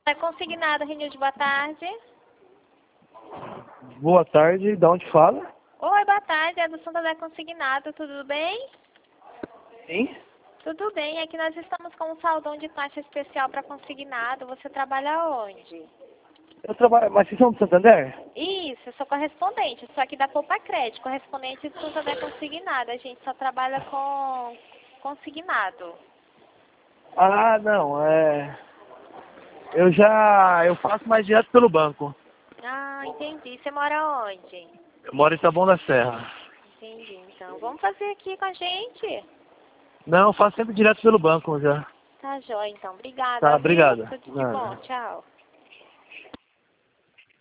É consignado, Renilde, boa tarde. Boa tarde, de onde fala? Oi, boa tarde, é do Santander Consignado, tudo bem? Sim. Tudo bem, aqui nós estamos com um saldão de taxa especial para consignado. Você trabalha onde? Eu trabalho, mas vocês são do Santander? Isso, eu sou correspondente, sou aqui da Poupa Crédito, correspondente do Santander Consignado. A gente só trabalha com consignado. Ah, não, eu faço mais direto pelo banco. Ah, entendi. Você mora onde? Eu moro em Taboão da Serra. Entendi, então. Vamos fazer aqui com a gente? Não, eu faço sempre direto pelo banco já. Tá jóia, então. Obrigada, Tá, viu? obrigado. Tudo de bom. Nada. Tchau.